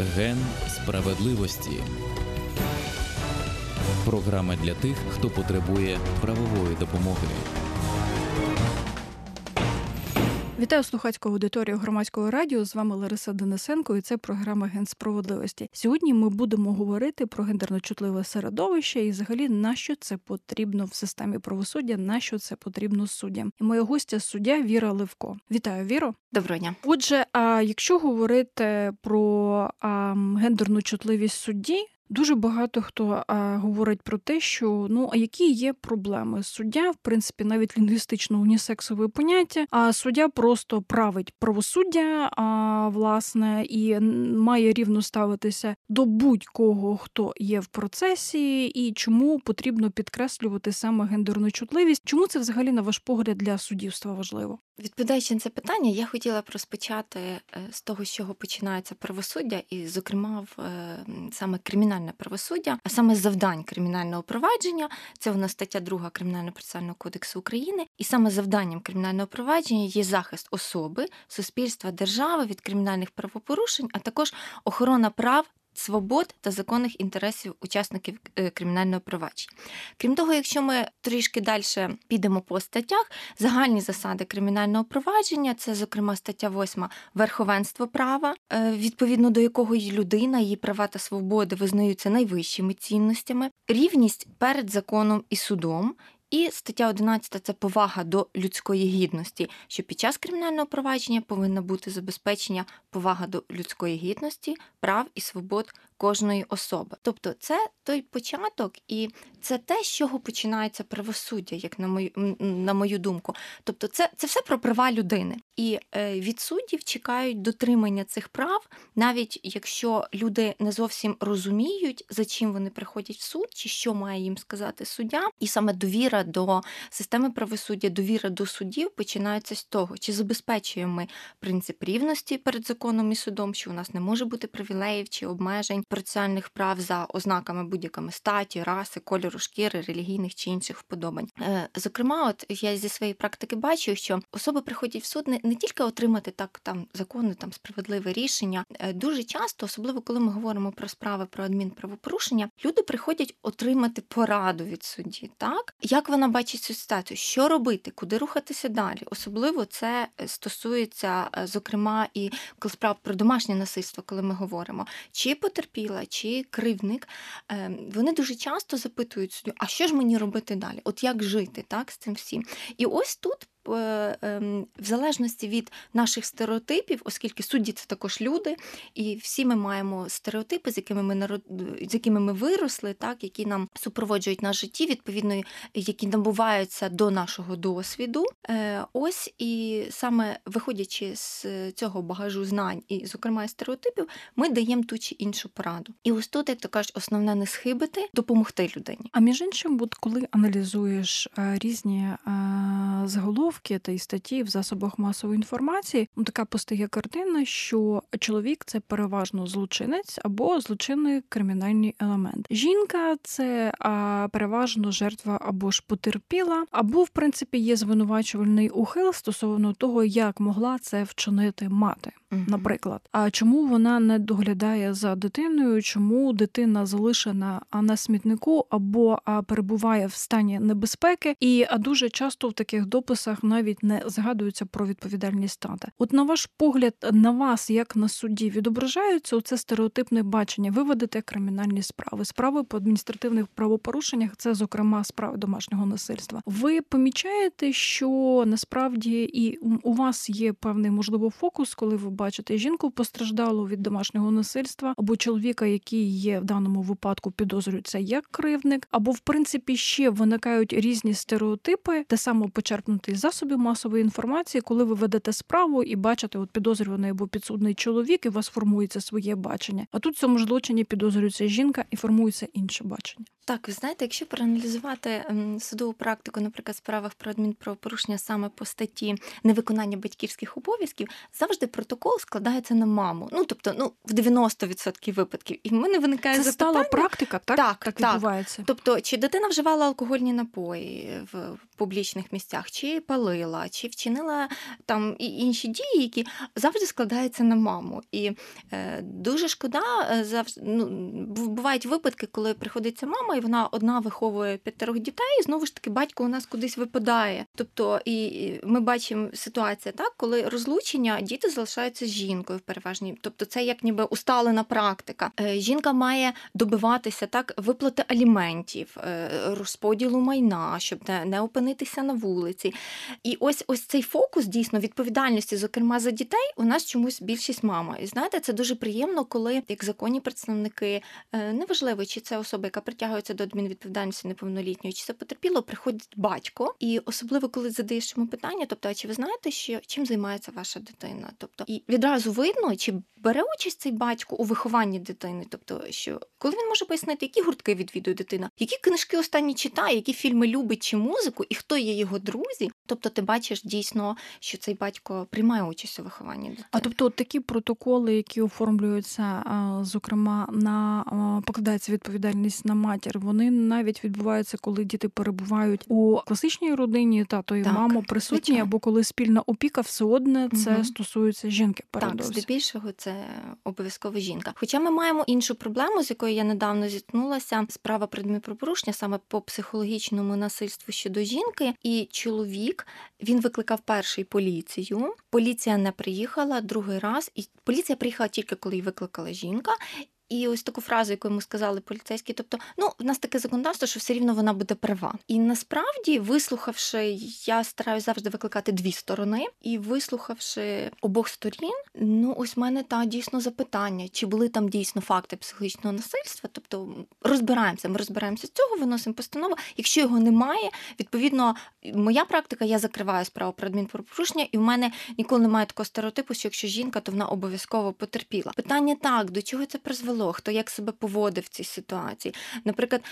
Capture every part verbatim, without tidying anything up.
Ген справедливості. Програма для тих, хто потребує правової допомоги. Вітаю слухацьку аудиторію Громадського радіо. З вами Лариса Денисенко і це програма «Ген справедливості». Сьогодні ми будемо говорити про гендерно-чутливе середовище і взагалі, на що це потрібно в системі правосуддя, на що це потрібно суддям. І моя гостя – суддя Віра Левко. Вітаю, Віро. Доброго дня. Отже, а якщо говорити про а, гендерну чутливість судді, дуже багато хто а, говорить про те, що ну а які є проблеми. Суддя, в принципі, навіть лінгвістично унісексове поняття, а суддя просто править правосуддя, а, власне, і має рівно ставитися до будь-кого, хто є в процесі, і чому потрібно підкреслювати саме гендерну чутливість. Чому це взагалі, на ваш погляд, для суддівства важливо? Відповідаючи на це питання, я хотіла б розпочати з того, з чого починається правосуддя, і, зокрема, в саме кримінальне правосуддя, а саме завдань кримінального провадження. Це у нас стаття друга Кримінально-процесуального кодексу України. І саме завданням кримінального провадження є захист особи, суспільства, держави від кримінальних правопорушень, а також охорона прав, свобод та законних інтересів учасників кримінального провадження. Крім того, якщо ми трішки далі підемо по статтях, загальні засади кримінального провадження – це, зокрема, стаття восьма верховенство права, відповідно до якого і людина, її права та свободи визнаються найвищими цінностями, рівність перед законом і судом. І стаття одинадцята – це повага до людської гідності, що під час кримінального провадження повинна бути забезпечення повага до людської гідності, прав і свобод кожної особи. Тобто це той початок, і це те, з чого починається правосуддя, як на мою, на мою думку. Тобто це, це все про права людини. І від суддів чекають дотримання цих прав, навіть якщо люди не зовсім розуміють, за чим вони приходять в суд, чи що має їм сказати суддя. І саме довіра до системи правосуддя, довіра до суддів починається з того, чи забезпечуємо ми принцип рівності перед законом і судом, що у нас не може бути привілеїв чи обмежень процесуальних прав за ознаками будь-якими статі, раси, кольору шкіри, релігійних чи інших вподобань. Зокрема, от я зі своєї практики бачу, що особи приходять в суд не, не тільки отримати так там законне, там справедливе рішення. Дуже часто, особливо коли ми говоримо про справи про адмінправопорушення, люди приходять отримати пораду від судді, так? Як вона бачить цю ситуацію? Що робити? Куди рухатися далі? Особливо це стосується, зокрема, і коли справа про домашнє насильство, коли ми говоримо, чи потерпіла, чи кривдник, вони дуже часто запитують суддю, а що ж мені робити далі? От як жити, так, з цим всім? І ось тут в залежності від наших стереотипів, оскільки судді – це також люди, і всі ми маємо стереотипи, з якими ми, народ... з якими ми виросли, так, які нам супроводжують на житті, відповідно, які набуваються до нашого досвіду. Ось, і саме виходячи з цього багажу знань і, зокрема, стереотипів, ми даємо ту чи іншу пораду. І ось тут, як то кажуть, основне не схибити, допомогти людині. А між іншим, от коли аналізуєш різні заголовки та й статті в засобах масової інформації, така постає картина, що чоловік – це переважно злочинець або злочинний кримінальний елемент. Жінка – це а, переважно жертва або ж потерпіла, або, в принципі, є звинувачувальний ухил стосовно того, як могла це вчинити мати. Uh-huh. Наприклад, а чому вона не доглядає за дитиною, чому дитина залишена на смітнику або перебуває в стані небезпеки, і дуже часто в таких дописах навіть не згадується про відповідальність тата. От на ваш погляд, на вас, як на судді, відображається оце стереотипне бачення? Ви ведете кримінальні справи, справи по адміністративних правопорушеннях, це, зокрема, справи домашнього насильства. Ви помічаєте, що насправді і у вас є певний, можливо, фокус, коли ви бачите жінку постраждалу від домашнього насильства, або чоловіка, який є в даному випадку підозрюється як кривдник, або, в принципі, ще виникають різні стереотипи, те саме почерпнутий з засобів масової інформації, коли ви ведете справу і бачите от підозрюваний або підсудний чоловік, і у вас формується своє бачення. А тут в цьому злочині підозрюється жінка і формується інше бачення. Так, ви знаєте, якщо проаналізувати судову практику, наприклад, в справах про адмінправопорушення саме по статті невиконання батьківських обов'язків, завжди протокол складається на маму. Ну, тобто, ну, в дев'яносто відсотків випадків. І в мене виникає Це запитання. Це стала практика, так? Так, так, так відбувається. Тобто, чи дитина вживала алкогольні напої в публічних місцях, чи палила посвалила, чи вчинила там і інші дії, які завжди складаються на маму. І е, дуже шкода, завжди, ну, бувають випадки, коли приходиться мама, і вона одна виховує п'ятеро дітей, і знову ж таки батько у нас кудись випадає. Тобто, і ми бачимо ситуацію, так, коли розлучення, діти залишаються з жінкою в переважній. Тобто це як ніби усталена практика. Е, жінка має добиватися так виплати аліментів, е, розподілу майна, щоб не, не опинитися на вулиці. І ось ось цей фокус, дійсно, відповідальності, зокрема, за дітей, у нас чомусь більшість мама. І знаєте, це дуже приємно, коли, як законні представники, неважливо, чи це особа, яка притягується до адмінвідповідальності неповнолітньої, чи це потерпіло, приходить батько. І особливо, коли задаєш йому питання, тобто, а чи ви знаєте, що, чим займається ваша дитина? Тобто, і відразу видно, чи бере участь цей батько у вихованні дитини. Тобто, що коли він може пояснити, які гуртки відвідує дитина, які книжки останні читає, які фільми любить, чи музику, і хто є його друзі. Тобто ти бачиш дійсно, що цей батько приймає участь у вихованні дитини. А тобто от такі протоколи, які оформлюються, зокрема, на покладається відповідальність на матір, вони навіть відбуваються, коли діти перебувають у класичній родині, тато і так, мама присутні, звичайно. Або коли спільна опіка, все одне це угу. стосується жінки передовсім. Так, здебільшого це обов'язково жінка. Хоча ми маємо іншу проблему, з якою я недавно зіткнулася, справа про адмінправопорушення саме по психологічному насильству щодо жінки, і чоловік, він викликав перший поліцію, поліція не приїхала другий раз, і поліція приїхала тільки коли її викликала жінка. І ось таку фразу, яку йому сказали поліцейські, тобто, ну, в нас таке законодавство, що все рівно вона буде права. І насправді, вислухавши, я стараюся завжди викликати дві сторони, і вислухавши обох сторін, ну, ось в мене та дійсно запитання, чи були там дійсно факти психологічного насильства, тобто розбираємося, ми розбираємося з цього, виносимо постанову. Якщо його немає, відповідно, моя практика, я закриваю справу про адмінправопорушення, і в мене ніколи немає такого стереотипу, що якщо жінка, то вона обов'язково потерпіла. Питання так, до чого це призвело? Хто як себе поводив в цій ситуації. Наприклад,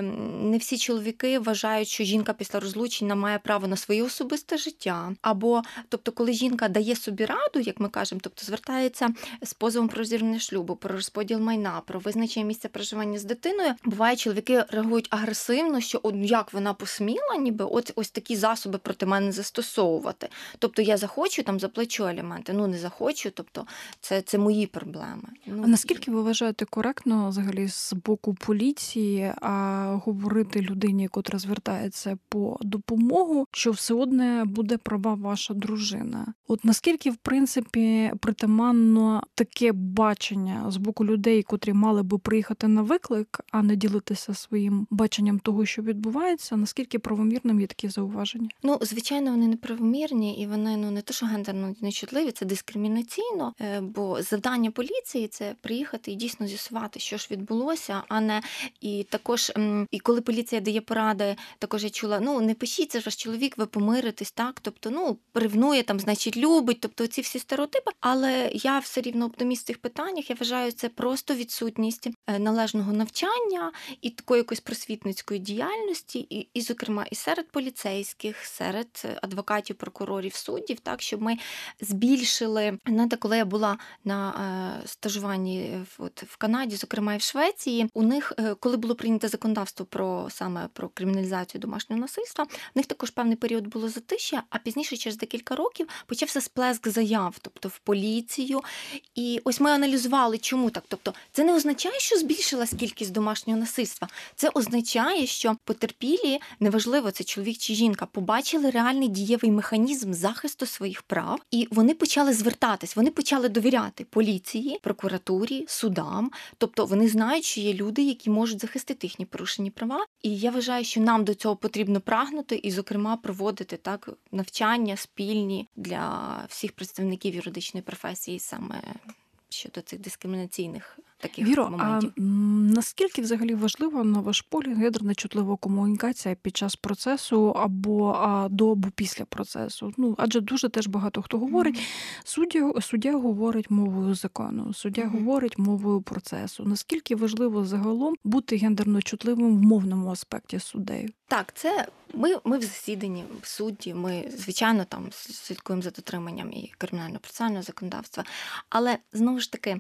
не всі чоловіки вважають, що жінка після розлучення має право на своє особисте життя. Або, тобто, коли жінка дає собі раду, як ми кажемо, тобто звертається з позовом про розірвання шлюбу, про розподіл майна, про визначення місця проживання з дитиною, буває, чоловіки реагують агресивно, що от як вона посміла, ніби от ось такі засоби проти мене застосовувати. Тобто я захочу, там заплачу аліменти, ну не захочу, тобто це, це мої проблеми. Ну, а наскільки ви вважаєте коректно взагалі з боку поліції а говорити людині, котра звертається по допомогу, що все одне буде права ваша дружина? От наскільки, в принципі, притаманно таке бачення з боку людей, котрі мали би приїхати на виклик, а не ділитися своїм баченням того, що відбувається, наскільки правомірним є такі зауваження? Ну, звичайно, вони неправомірні, і вони, ну, не то, що гендерно нечутливі, це дискримінаційно, бо завдання поліції – це приїхати і дійсно з'ясувати, що ж відбулося, а не і також, і коли поліція дає поради, також я чула, ну, не пишіть, це ж ваш чоловік, ви помиритесь, так, тобто, ну, ревнує, там, значить, любить, тобто ці всі стереотипи, але я все рівно оптиміст в цих питаннях, я вважаю, це просто відсутність належного навчання і такої якоїсь просвітницької діяльності, і, і зокрема, і серед поліцейських, серед адвокатів, прокурорів, суддів, так, щоб ми збільшили, знаєте, коли я була на е, стажуванні от, в Канаді, зокрема і в Швеції, у них, коли було прийнято законодавство про саме про криміналізацію домашнього насильства, в них також певний період було затишя, а пізніше, через декілька років, почався сплеск заяв, тобто в поліцію. І ось ми аналізували, чому так. Тобто це не означає, що збільшилась кількість домашнього насильства. Це означає, що потерпілі, неважливо, це чоловік чи жінка, побачили реальний дієвий механізм захисту своїх прав, і вони почали звертатись, вони почали довіряти поліції, прокуратурі, судам. Тобто вони знають, що є люди, які можуть захистити їхні порушені права. І я вважаю, що нам до цього потрібно прагнути і, зокрема, проводити так навчання спільні для всіх представників юридичної професії саме щодо цих дискримінаційних таких Віро, моментів. А наскільки взагалі важлива, на ваш погляд, гендерна чутлива комунікація під час процесу або а, до або після процесу? Ну, адже дуже теж багато хто говорить. Mm-hmm. Суддя, суддя говорить мовою закону, суддя mm-hmm. говорить мовою процесу. Наскільки важливо загалом бути гендерно чутливим в мовному аспекті суддею? Так, це ми, ми в засіданні, в суді, ми, звичайно, там слідкуємо за дотриманням і кримінально-процесуального законодавства. Але, знову ж таки,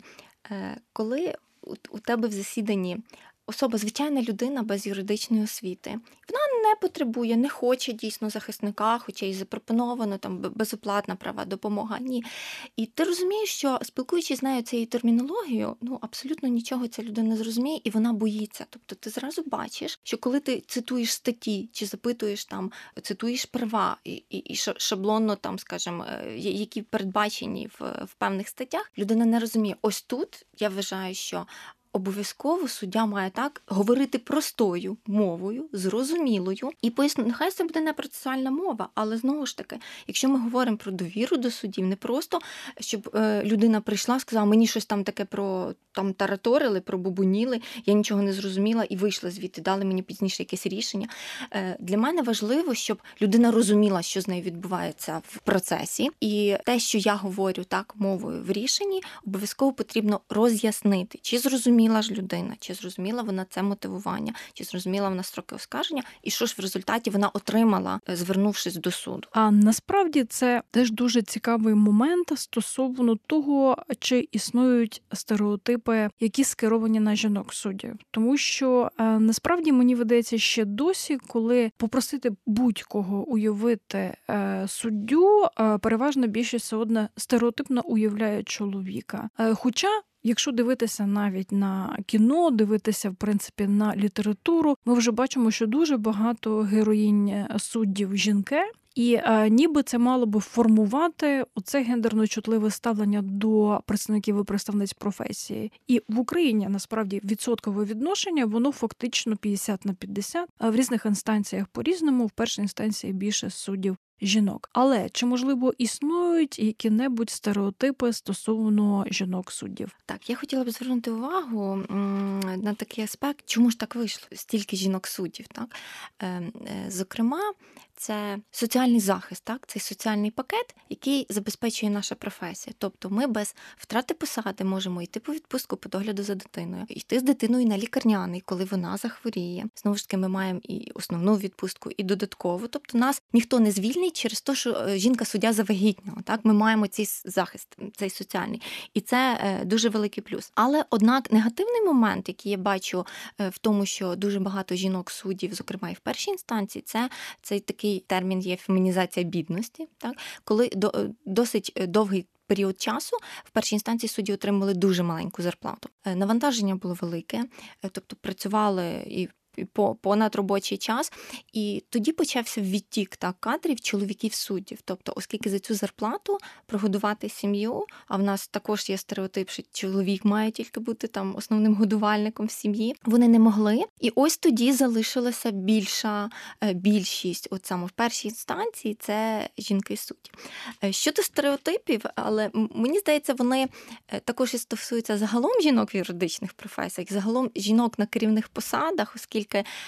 коли у тебе в засіданні особа, звичайна людина без юридичної освіти, вона не потребує, не хоче дійсно захисника, хоча й запропоновано там безоплатна права допомога. Ні. І ти розумієш, що спілкуючись з нею цією термінологією, ну абсолютно нічого ця людина не зрозуміє, і вона боїться. Тобто ти зразу бачиш, що коли ти цитуєш статті, чи запитуєш там, цитуєш права, і, і, і шаблонно там, скажімо, які передбачені в, в певних статтях, людина не розуміє. Ось тут я вважаю, що обов'язково суддя має так говорити простою мовою, зрозумілою, і пояснити, нехай це буде не процесуальна мова, але знову ж таки, якщо ми говоримо про довіру до суддів, не просто, щоб е, людина прийшла, сказала, мені щось там таке про там тараторили, пробубоніли, я нічого не зрозуміла і вийшла звідти, дали мені пізніше якесь рішення. Е, для мене важливо, щоб людина розуміла, що з нею відбувається в процесі, і те, що я говорю так мовою в рішенні, обов'язково потрібно роз'яснити, чи зрозуміла ж людина, чи зрозуміла вона це мотивування, чи зрозуміла вона строки оскарження, і що ж в результаті вона отримала, звернувшись до суду. А насправді це теж дуже цікавий момент стосовно того, чи існують стереотипи, які скеровані на жінок-суддів. Тому що насправді мені видається ще досі, коли попросити будь-кого уявити суддю, переважно більшість все одно стереотипно уявляє чоловіка. Хоча якщо дивитися навіть на кіно, дивитися, в принципі, на літературу, ми вже бачимо, що дуже багато героїнь суддів жінки, і а, ніби це мало би формувати оце гендерно-чутливе ставлення до представників і представниць професії. І в Україні, насправді, відсоткове відношення, воно фактично п'ятдесят на п'ятдесят, а в різних інстанціях по-різному, в першій інстанції більше суддів жінок. Але чи, можливо, існують які-небудь стереотипи стосовно жінок-суддів? Так, я хотіла б звернути увагу на такий аспект, чому ж так вийшло, стільки жінок-суддів. Так? Зокрема, це соціальний захист, так? Це соціальний пакет, який забезпечує наша професія. Тобто ми без втрати посади можемо йти по відпустку по догляду за дитиною, йти з дитиною на лікарняний, коли вона захворіє. Знову ж таки, ми маємо і основну відпустку, і додаткову. Тобто нас ніхто не звільнить через те, що жінка-суддя завагітніла. Так? Ми маємо цей захист, цей соціальний. І це дуже великий плюс. Але, однак, негативний момент, який я бачу в тому, що дуже багато жінок-суддів, зокрема і в першій інстанції, це цей такий термін є фемінізація бідності, так? Коли до, досить довгий період часу в першій інстанції судді отримали дуже маленьку зарплату. Навантаження було велике, тобто працювали і по понад робочий час, і тоді почався відтік так кадрів чоловіків-суддів. Тобто, оскільки за цю зарплату прогодувати сім'ю, а в нас також є стереотип, що чоловік має тільки бути там основним годувальником в сім'ї, вони не могли. І ось тоді залишилася більша більшість, от саме в першій інстанції, це жінки-судді. Щодо стереотипів, але мені здається, вони також і стосуються загалом жінок в юридичних професіях, загалом жінок на керівних посадах, оскільки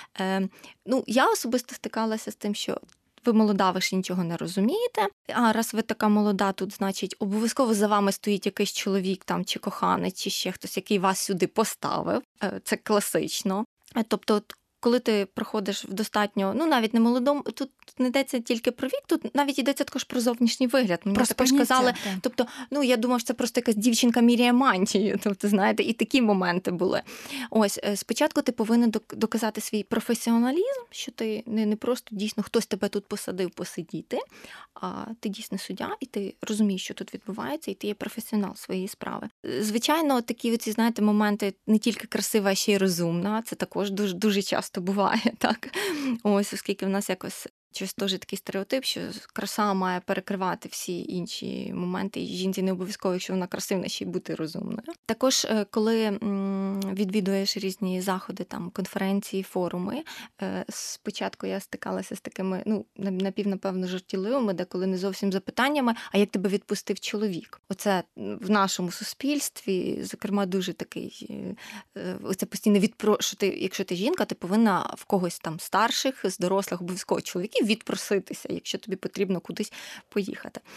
Ну, я особисто стикалася з тим, що ви молода, ви ж нічого не розумієте, а раз ви така молода, тут, значить, обов'язково за вами стоїть якийсь чоловік там, чи коханець, чи ще хтось, який вас сюди поставив. Це класично. Тобто, коли ти проходиш в достатньо, ну навіть не молодому, тут не йдеться тільки про вік, тут навіть йдеться також про зовнішній вигляд. Мені просто також казали, так. Тобто, ну я думав, що це просто якась дівчинка міряє мантію, тобто, знаєте, і такі моменти були. Ось, спочатку ти повинен доказати свій професіоналізм, що ти не, не просто дійсно хтось тебе тут посадив посидіти, а ти дійсно суддя, і ти розумієш, що тут відбувається, і ти є професіонал своєї справи. Звичайно, такі оці, знаєте, моменти не тільки красива, а ще й розумна, це також дуже, дуже часто буває, так? Ось, оскільки в нас якось щось теж такий стереотип, що краса має перекривати всі інші моменти, і жінці не обов'язково, якщо вона красивна, ще й бути розумною. Також, коли відвідуєш різні заходи, там, конференції, форуми, спочатку я стикалася з такими, ну, напів, напевно, жартівливими, деколи не зовсім запитаннями, а як тебе відпустив чоловік? Оце в нашому суспільстві, зокрема, дуже такий, оце постійно відпро, що ти, якщо ти жінка, ти повинна в когось там старших, з дорослих, обов'язково чоловіків відпроситися, якщо тобі потрібно кудись поїхати.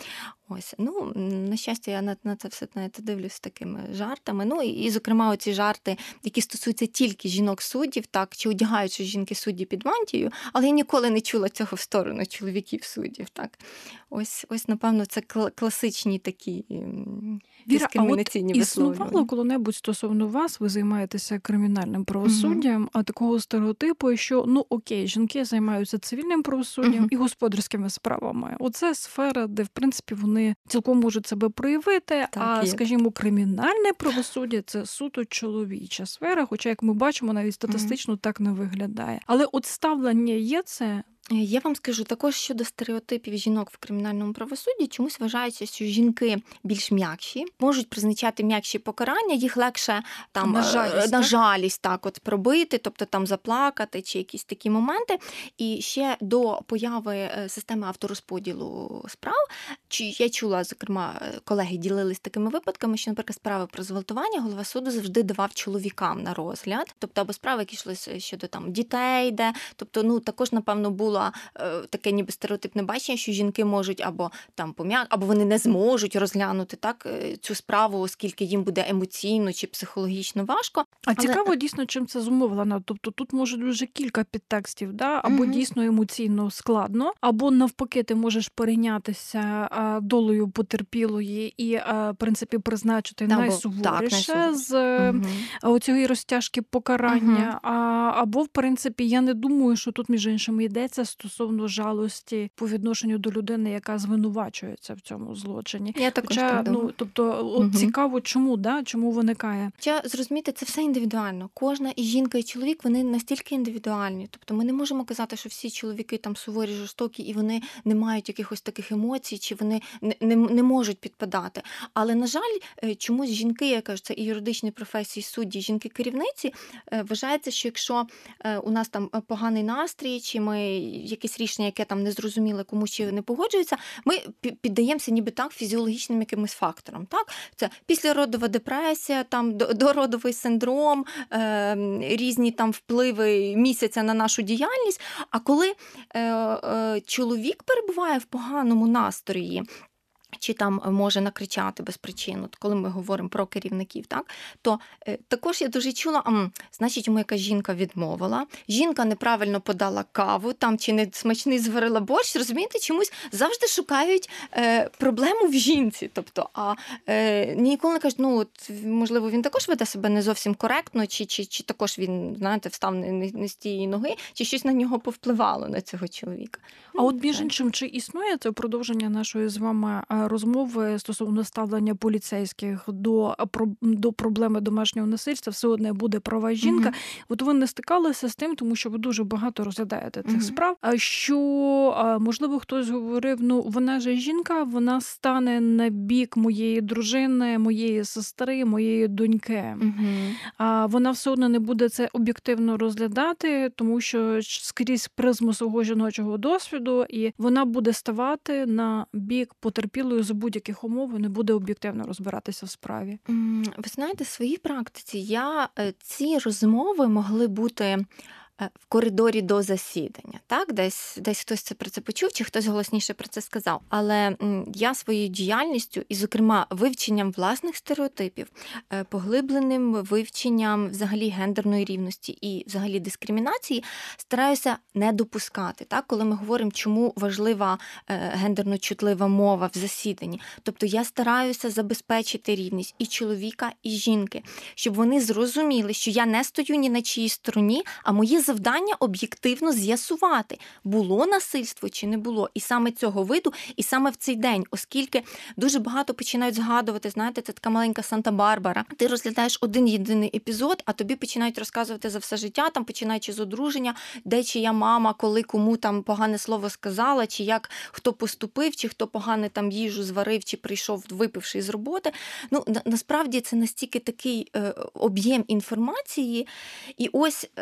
Ось, ну, на щастя, я на, на це все, знаєте, дивлюсь з такими жартами. Ну, і, і, зокрема, оці жарти, які стосуються тільки жінок-суддів, так, чи одягаються жінки-судді під мантією, але я ніколи не чула цього в сторону чоловіків-суддів, так. Ось, ось, напевно, це кл- класичні такі м, Віра, а от дискримінаційні існувало висловлювання. коли-небудь стосовно вас, ви займаєтеся кримінальним правосуддям, а такого стереотипу, що, ну окей, жінки займаються цивільним правосуддям Мгм. і господарськими справами. Оце сфера, де, в принципі, вони цілком можуть себе проявити, Так, а, є. скажімо, кримінальне правосуддя – це суто чоловіча сфера, хоча, як ми бачимо, навіть статистично так не виглядає. Але от ставлення є це. Я вам скажу також щодо стереотипів жінок в кримінальному правосудді. Чомусь вважається, що жінки більш м'якші, можуть призначати м'якші покарання, їх легше там На жалість, е, на так? жалість так от пробити, тобто там заплакати чи якісь такі моменти. І ще до появи е, системи авторозподілу справ, чи я чула, зокрема, е, колеги ділились такими випадками, що, наприклад, справи про зґвалтування голова суду завжди давав чоловікам на розгляд, тобто або справи, які йшли щодо там дітей, де, тобто, ну також, напевно, було таке ніби стереотипне бачення, що жінки можуть або там пом'як, або вони не зможуть розглянути так цю справу, оскільки їм буде емоційно чи психологічно важко. А Але... цікаво дійсно, чим це зумовлено. Тобто тут може дуже кілька підтекстів, да? Або Мгм. дійсно емоційно складно, або навпаки ти можеш перейнятися а, долею потерпілої і, а, в принципі, призначити Або- найсуворіше так, з е, Мгм. оцієї розтяжки покарання. А, або, в принципі, я не думаю, що тут, між іншим, йдеться стосовно жалості по відношенню до людини, яка звинувачується в цьому злочині. Я також Хоча, так думаю. ну, тобто, от Мгм. цікаво, чому, да? Чому виникає? Хоча, зрозуміти, це все індивідуально. Кожна і жінка, і чоловік, вони настільки індивідуальні. Тобто ми не можемо казати, що всі чоловіки там суворі, жорстокі, і вони не мають якихось таких емоцій, чи вони не, не, не можуть підпадати. Але, на жаль, е, чомусь жінки, я кажу, це і юридичні професії судді, жінки-керівниці, е, вважається, що якщо е, у нас там поганий настрій, чи ми якесь рішення, яке там незрозуміле, комусь чи не погоджується, ми пі- піддаємося ніби так фізіологічним якимось факторам. Так? Це післяродова депресія, там до- дородовий синдром, е, різні там впливи місяця на нашу діяльність. А коли е, е, чоловік перебуває в поганому настрої, чи там може накричати без причини, от коли ми говоримо про керівників, так, то е, також я дуже чула, ам, значить, йому якась жінка відмовила, жінка неправильно подала каву, там, чи не смачний зварила борщ, розумієте, чомусь завжди шукають е, проблему в жінці, тобто, а е, ніколи не кажуть, ну, от, можливо, він також веде себе не зовсім коректно, чи, чи, чи також він, знаєте, встав не, не, не з тієї ноги, чи щось на нього повпливало, на цього чоловіка. А от, між іншим, чи існує це продовження нашої з вами а, розмови стосовно ставлення поліцейських до, а, про- до проблеми домашнього насильства? Все одне буде права жінка. Мгм. От ви не стикалися з тим, тому що ви дуже багато розглядаєте цих Мгм. справ, а що, а, можливо, хтось говорив, ну, вона же жінка, вона стане на бік моєї дружини, моєї сестри, моєї доньки. Мгм. А вона все одно не буде це об'єктивно розглядати, тому що скрізь призму свого жіночого досвіду, і вона буде ставати на бік потерпілої за будь-яких умов і не буде об'єктивно розбиратися в справі. М, Ви знаєте, в своїй практиці я е, ці розмови могли бути е, в коридорі до засідання. Так? Десь, десь хтось це про це почув, чи хтось голосніше про це сказав. Але м, я своєю діяльністю, і, зокрема, вивченням власних стереотипів, е, поглибленим вивченням взагалі гендерної рівності і взагалі дискримінації, стараюся не допускати. Так? Коли ми говоримо, чому важлива е, гендерно чутлива мова в засіданні. Тобто я стараюся забезпечити рівність і чоловіка, і жінки, щоб вони зрозуміли, що я не стою ні на чиїй стороні, а моє завдання об'єктивно з'ясувати, було насильство чи не було. І саме цього виду, і саме в цей день, оскільки дуже багато починають згадувати, знаєте, це така маленька Санта-Барбара. Ти розглядаєш один єдиний епізод, а тобі починають розказувати за все життя, там починаючи з одруження, де чия мама, коли кому там погане слово сказала, чи як хто поступив, чи хто погане там їжу зварив, чи прийшов випивши з роботи. Ну, на, насправді це настільки такий е, об'єм інформації, і ось е,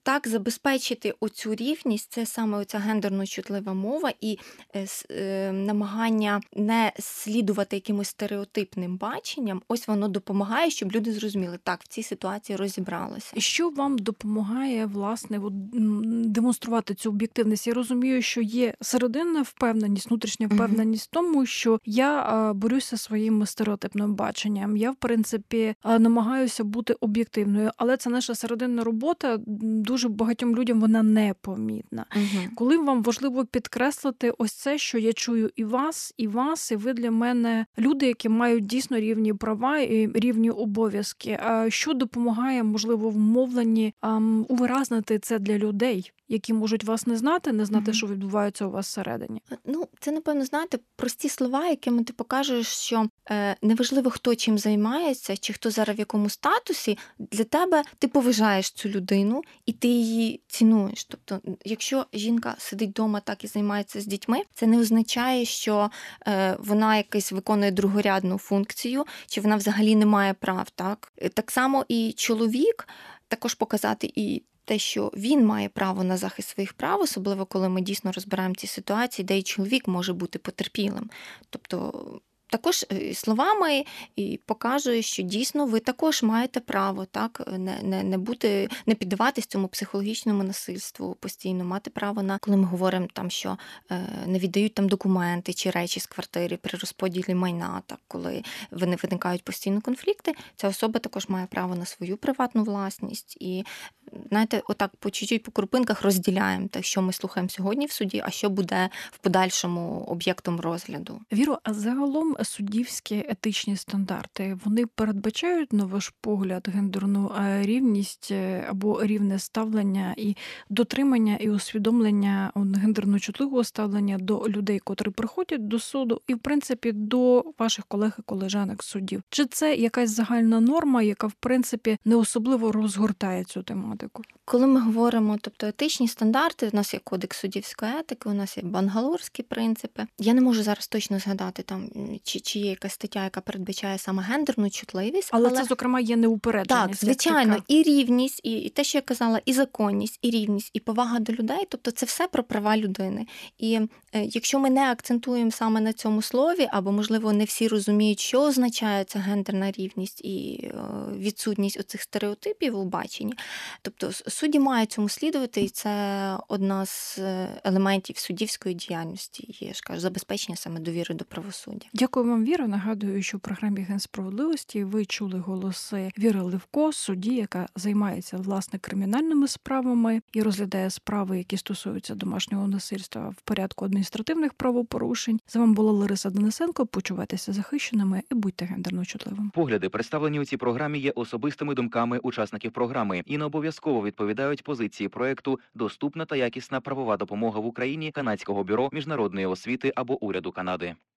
Так, забезпечити оцю рівність, це саме оця гендерно чутлива мова і е, с- е, намагання не слідувати якимось стереотипним баченням, ось воно допомагає, щоб люди зрозуміли, так, в цій ситуації розібралися. І що вам допомагає, власне, от, м, демонструвати цю об'єктивність? Я розумію, що є серединна впевненість, внутрішня Мгм. впевненість в тому, що я а, борюся своїм стереотипним баченням. Я, в принципі, а, намагаюся бути об'єктивною, але це наша серединна робота. м, Дуже багатьом людям вона непомітна. Мгм. Коли вам важливо підкреслити ось це, що я чую і вас, і вас, і ви для мене люди, які мають дійсно рівні права і рівні обов'язки. А що допомагає, можливо, в мовленні ам, увиразнити це для людей, які можуть вас не знати, не знати, Мгм. що відбувається у вас всередині? Ну, це, напевно, знаєте, прості слова, якими ти покажеш, що е, неважливо, хто чим займається, чи хто зараз в якому статусі, для тебе ти поважаєш цю людину і ти її цінуєш. Тобто, якщо жінка сидить вдома так і займається з дітьми, це не означає, що е, вона якась виконує другорядну функцію, чи вона взагалі не має прав. Так, Е, так само і чоловік також показати і те, що він має право на захист своїх прав, особливо коли ми дійсно розбираємо ці ситуації, де і чоловік може бути потерпілим. Тобто також е, словами і показує, що дійсно ви також маєте право так не, не, не бути, не піддаватись цьому психологічному насильству постійно, мати право на, коли ми говоримо там, що е, не віддають там документи чи речі з квартири при розподілі майна, так коли вони виникають постійно конфлікти, ця особа також має право на свою приватну власність. І знаєте, отак по чуть-чуть по крупинках розділяємо те, що ми слухаємо сьогодні в суді, а що буде в подальшому об'єктом розгляду. Віро, а загалом суддівські етичні стандарти, вони передбачають, на ваш погляд, гендерну е, рівність е, або рівне ставлення і дотримання і усвідомлення от, гендерно чутливого ставлення до людей, котрі приходять до суду, і, в принципі, до ваших колег і колежанок суддів? Чи це якась загальна норма, яка, в принципі, не особливо розгортає цю тематику? Коли ми говоримо, тобто етичні стандарти, у нас є кодекс суддівської етики, у нас є бангалорські принципи. Я не можу зараз точно згадати там, чи, чи є якась стаття, яка передбачає саме гендерну чутливість. Але, але... це, зокрема, є неупередженість. Так, звичайно, як така. і рівність, і, і те, що я казала, і законність, і рівність, і повага до людей, тобто це все про права людини. І е, якщо ми не акцентуємо саме на цьому слові, або, можливо, не всі розуміють, що означає ця гендерна рівність і е, відсутність оцих стереотипів у баченні, тобто судді мають цьому слідувати, і це одна з елементів суддівської діяльності, є, ж кажу, забезпечення саме довіри до правосуддя. Дякую вам, Віра. Нагадую, що в програмі «Ген справедливості» ви чули голоси Віри Левко, судді, яка займається, власне, кримінальними справами і розглядає справи, які стосуються домашнього насильства в порядку адміністративних правопорушень. З вами була Лариса Денисенко. Почувайтеся захищеними і будьте гендерно чутливими. Погляди, представлені у цій програмі, є особистими думками учасників програми і не обов'язково відповідають позиції проекту «Доступна та якісна правова допомога в Україні» Канадського бюро міжнародної освіти або уряду Канади.